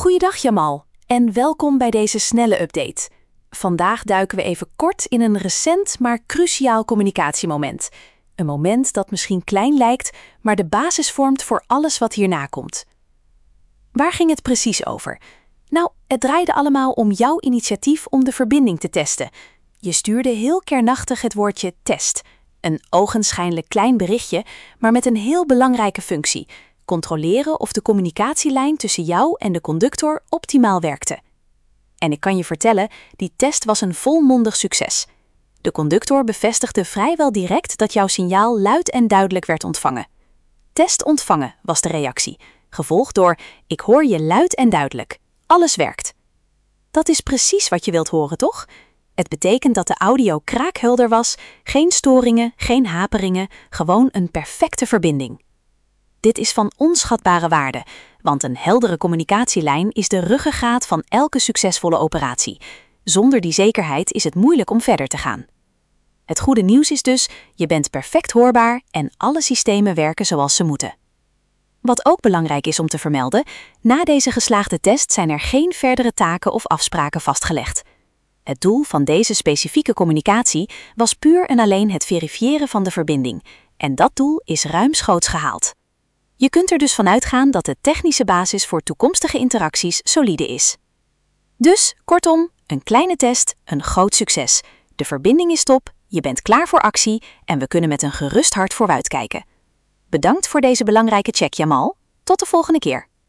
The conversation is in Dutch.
Goeiedag Jamal en welkom bij deze snelle update. Vandaag duiken we even kort in een recent maar cruciaal communicatiemoment. Een moment dat misschien klein lijkt, maar de basis vormt voor alles wat hierna komt. Waar ging het precies over? Nou, het draaide allemaal om jouw initiatief om de verbinding te testen. Je stuurde heel kernachtig het woordje test. Een ogenschijnlijk klein berichtje, maar met een heel belangrijke functie. Controleren of de communicatielijn tussen jou en de conductor optimaal werkte. En ik kan je vertellen, die test was een volmondig succes. De conductor bevestigde vrijwel direct dat jouw signaal luid en duidelijk werd ontvangen. Test ontvangen was de reactie, gevolgd door ik hoor je luid en duidelijk. Alles werkt. Dat is precies wat je wilt horen, toch? Het betekent dat de audio kraakhelder was, geen storingen, geen haperingen, gewoon een perfecte verbinding. Dit is van onschatbare waarde, want een heldere communicatielijn is de ruggengraat van elke succesvolle operatie. Zonder die zekerheid is het moeilijk om verder te gaan. Het goede nieuws is dus, je bent perfect hoorbaar en alle systemen werken zoals ze moeten. Wat ook belangrijk is om te vermelden, na deze geslaagde test zijn er geen verdere taken of afspraken vastgelegd. Het doel van deze specifieke communicatie was puur en alleen het verifiëren van de verbinding. En dat doel is ruimschoots gehaald. Je kunt er dus van uitgaan dat de technische basis voor toekomstige interacties solide is. Dus, kortom, een kleine test, een groot succes. De verbinding is top, je bent klaar voor actie en we kunnen met een gerust hart vooruitkijken. Bedankt voor deze belangrijke check, Jamal. Tot de volgende keer.